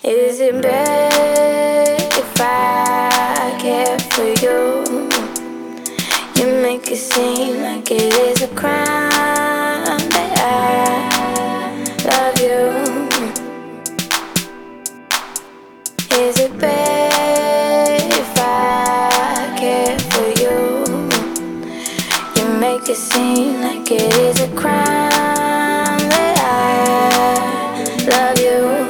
Is it bad if I care for you? You make it seem like it is a crime that I love you. Is it bad if I care for you? You make it seem like it is a crime that I love you.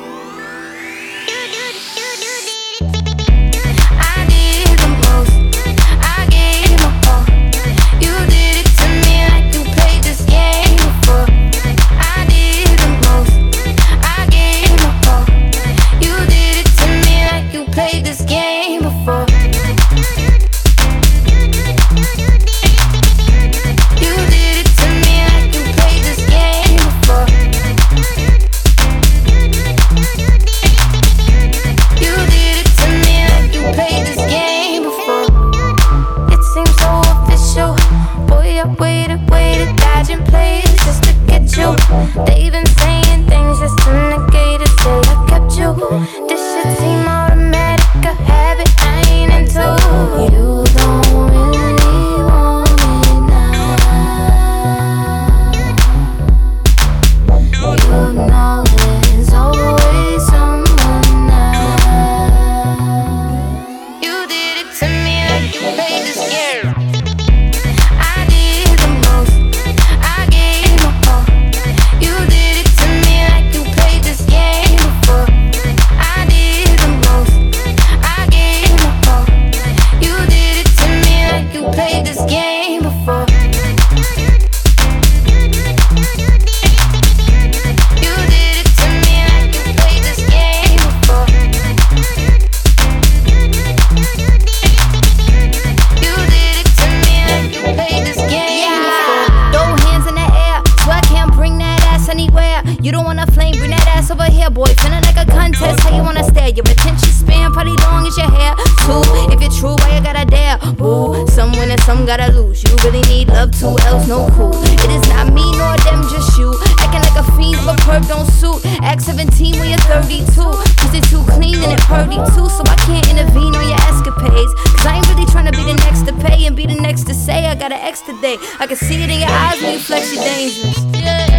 Waited, dodging plays just to get you. They been saying things just to negate it. Say I kept you. This should seem automatic, a habit I ain't into. You don't really want me now. You know there's always someone now. You did it to me like you played this game. You don't wanna flame, bring that ass over here, boy. Feeling like a contest, how you wanna stare? Your attention span probably long as your hair. Too, if you're true, why you gotta dare? Boo, some win and some gotta lose. You really need love too, else no cool. It is not me nor them, just you. Acting like a fiend, but perp don't suit. Act 17 when you're 32. Cause it's too clean and it purdy too. So I can't intervene on your escapades. Cause I ain't really trying to be the next to pay and be the next to say I got an extra day. I can see it in your eyes when you flex your dangerous. Yeah.